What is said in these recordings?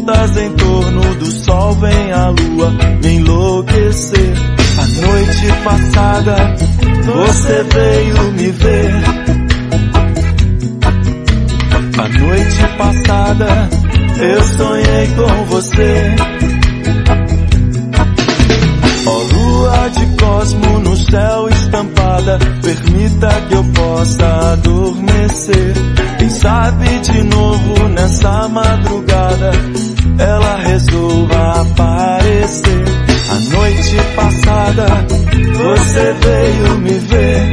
voltas em torno do sol, vem a lua me enlouquecer. A noite passada você veio me ver. A noite passada eu sonhei com você. Ó lua de cosmo no céu estampada, permita que eu possa adormecer. Quem sabe de novo nessa madrugada ela resolva aparecer. A noite passada você veio me ver.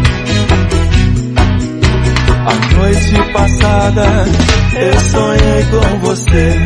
A noite passada eu sonhei com você.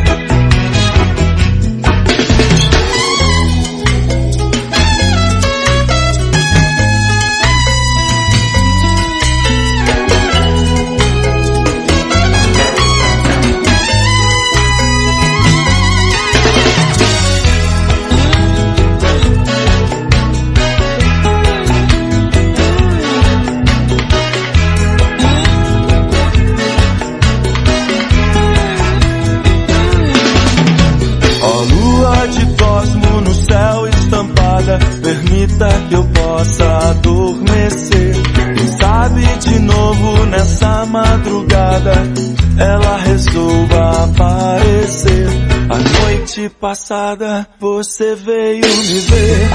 Permita que eu possa adormecer. Quem sabe de novo nessa madrugada ela resolva aparecer. A noite passada você veio me ver.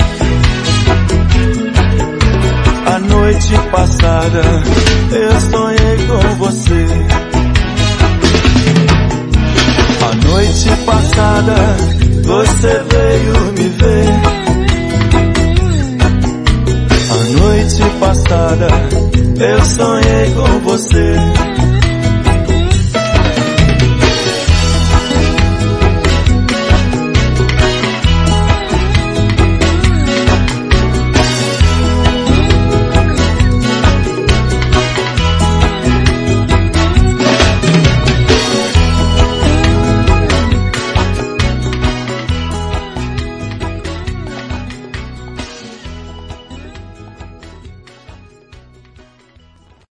A noite passada eu sonhei com você. A noite passada você veio me ver. A noite passada eu sonhei com você.